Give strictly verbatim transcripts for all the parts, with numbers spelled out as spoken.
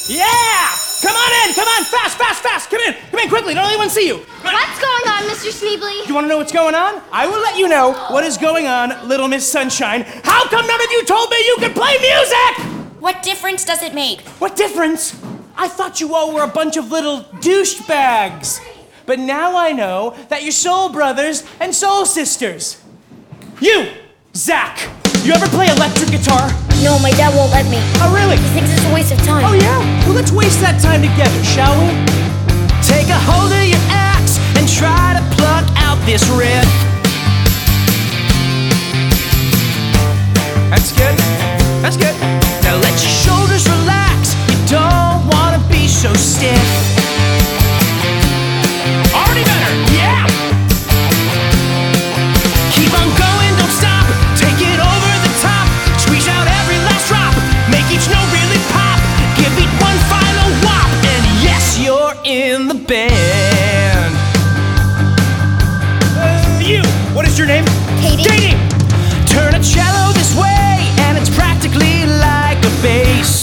Yeah! Come on in! Come on! Fast, fast, fast! Come in! Come in quickly! Don't let anyone see you! What's going on, Mister Schneebly? You want to know what's going on? I will let you know what is going on, Little Miss Sunshine. How come none of you told me you could play music? What difference does it make? What difference? I thought you all were a bunch of little douchebags. But now I know that you're soul brothers and soul sisters. You, Zach, you ever play electric guitar? No, my dad won't let me. Oh, really? He thinks it's a waste of time. Oh, yeah? Well, let's waste that time together, shall we? Take a hold of your axe and try to pluck out this riff. That's good. That's good. Now let your shoulders relax. You don't want to be so stiff. Already better. Yeah! Keep on going, don't stop. Take it over the top. Squeeze out every last drop. Make each note really pop. Give it one final whop. And yes, you're in the band. Uh, you, what is your name? Katie. Katie! Turn a cello this way, and it's practically like a bass.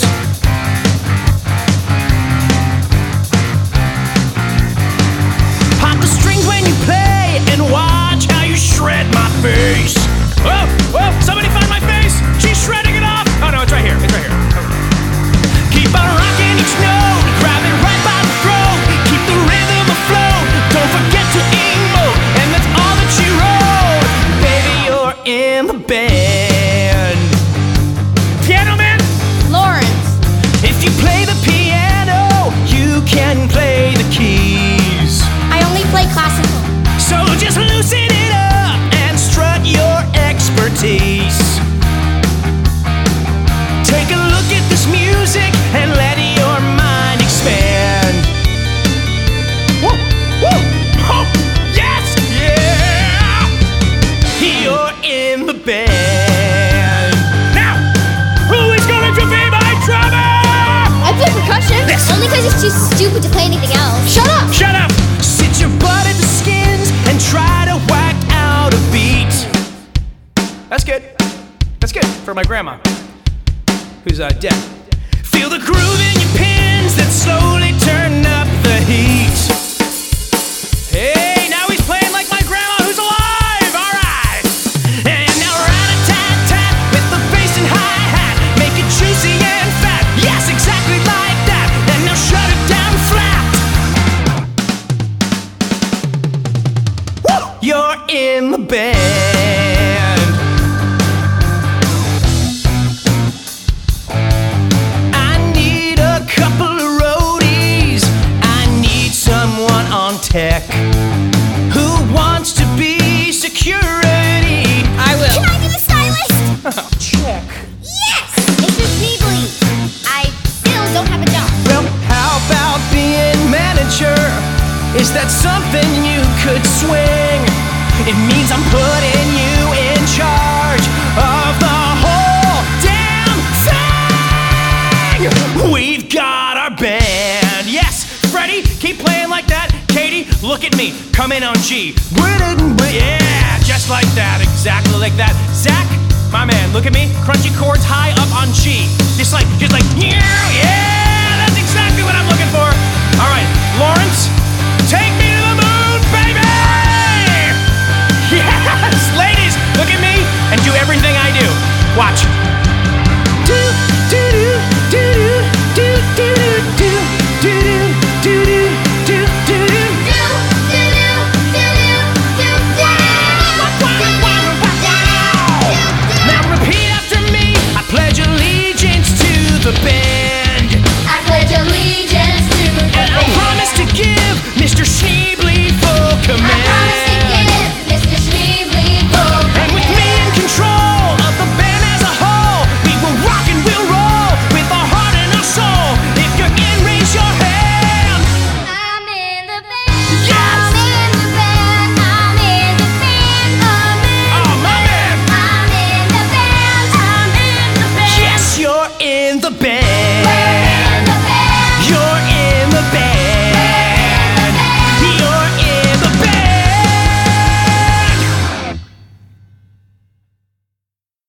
Pop the strings when you play, and watch how you shred my face. Whoa, whoa, somebody find my face! She's shredding it off! Oh no, it's right here, it's right here. Keep on rocking each note, grab it right by the throat. Keep the rhythm afloat, don't forget to emote, and that's all that she wrote. Baby, you're in the band. Piano man? Lawrence. If you play the piano, you can play the keys. I only play classical. So just loosen it up and strut your expertise. Take a look at this music and let your mind expand. Woo, woo, oh, yes, yeah! You're in the band. Now, who is going to be my drummer? I play percussion. Yes. Only because he's too stupid to play anything else. Shut up! Shut up! Sit your butt at the skins and try to whack out a beat. That's good. That's good for my grandma, who's uh, dead. Feel the groove in your pins that slowly turn up the heat. Hey, now he's playing like my grandma who's alive. All right. And now rat-a-tat-tat with the bass and hi-hat. Make it juicy and fat. Yes, exactly like that. And now shut it down flat. Woo! You're in the band. I need a couple of roadies. I need someone on tech who wants to be security. I will. Can I be the stylist? Check. Yes! Mister Schneebly, I still don't have a job. Well, how about being manager? Is that something you could swing? It means I'm putting you in charge of the whole damn thing. We've got our band. Yes, Freddie, keep playing like that. Katie, look at me. Come in on G. Yeah, just like that. Exactly like that. Zach, my man, look at me. Crunchy chords high up on G. Just like, just like, yeah, yeah, that's exactly what I'm looking for. All right, Lawrence, take me to the moon, baby! Yes, ladies, look at me and do everything I do. Watch. Do, do, do, do, do, do, do, do, do, do, do, do, do. Now repeat after me. I pledge allegiance to the band. I pledge allegiance to the And I promise to give Mister Schneebly full command. Mister Schneebly full And with me in control of the band as a whole, we will rock and we'll roll with our heart and our soul. If you're in, raise your hand. I'm in the band. Yes! I'm in the band. I'm in the band. I'm in Oh, my man. I'm in the band. I'm in the band. Yes, you're in the band.